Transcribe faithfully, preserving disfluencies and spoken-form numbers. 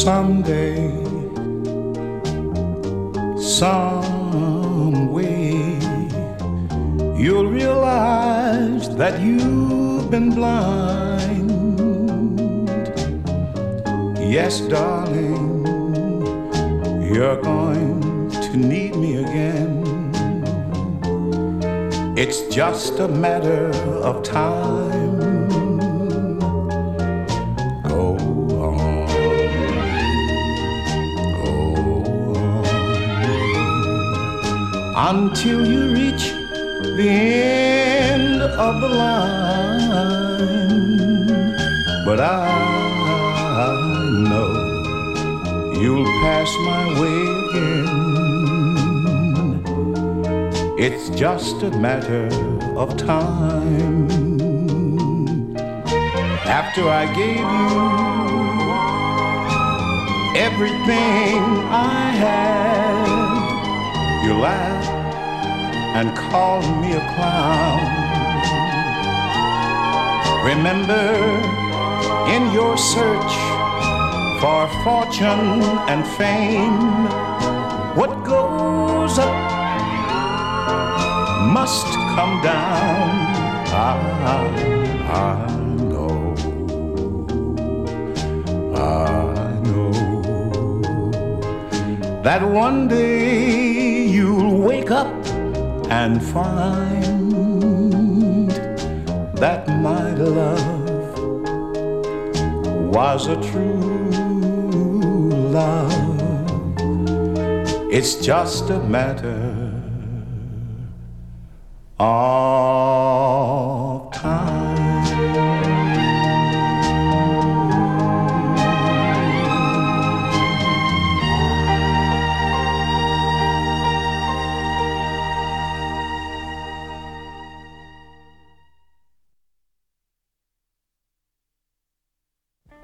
Someday, some way, you'll realize that you've been blind. Yes, darling, you're going to need me again. It's just a matter of time. Go on, go on, until you reach the end of the line. But I know you'll pass my way again. It's just a matter of time. After I gave you everything I had, you laughed and called me a clown. Remember, in your search for fortune and fame, what goes up must come down. I, I know, I know that one day you'll wake up and find that my love was a true love. It's just a matter of